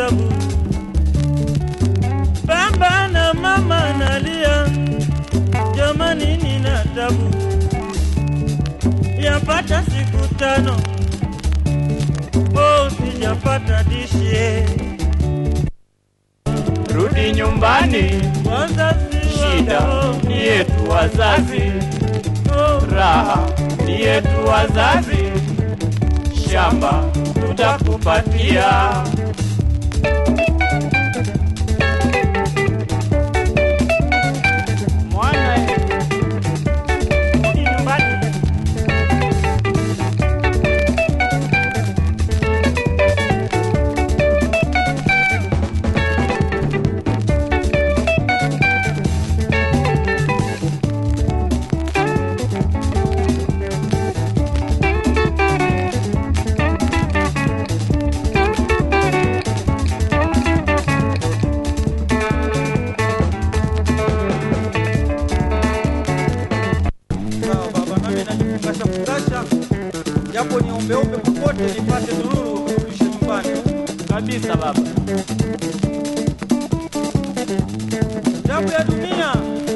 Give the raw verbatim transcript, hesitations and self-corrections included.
tabu. Baba na mama nalia, jamani nina tabu. Yapata siku tano, oh sijapata dishi. Rudi nyumbani, Wazazi shida ni yetu wazazi, raha ni yetu wazazi, shamba tutakupatia. Mwana rudi nyumbani. Japo ni ombe ombe popote nipate dhururu kurudisha nyumbani. kabisa baba. Japo ya dunia